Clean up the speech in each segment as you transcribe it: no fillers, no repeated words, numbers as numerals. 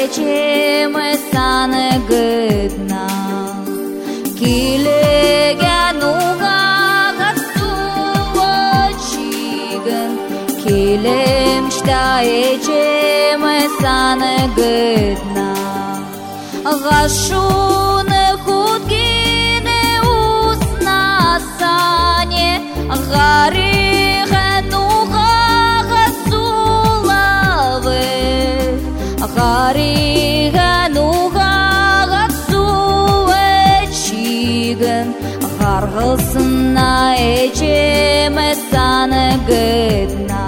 ечеме саны гыдна. Килеген угага сувачигын, килемшта ечеме саны гыдна. Гашуны худгине уснасане, гариген угага сулавы, гариген угага сувачигын, гаргысына ечеме саны гыдна.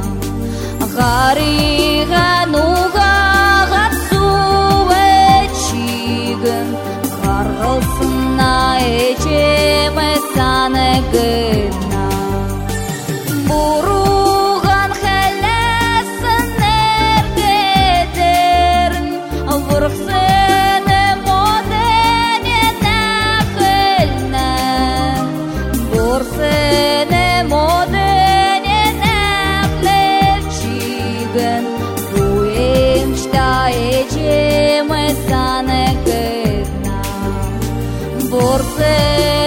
Гариген угага сувачигын, гаргысына ечеме саны гыдна. Буруган хәләсен әргетерн, вұрқсыны модене нәхілні, бұрсыны модене нәхлевчигін, буемшта ечеме саны гыдна. Борсы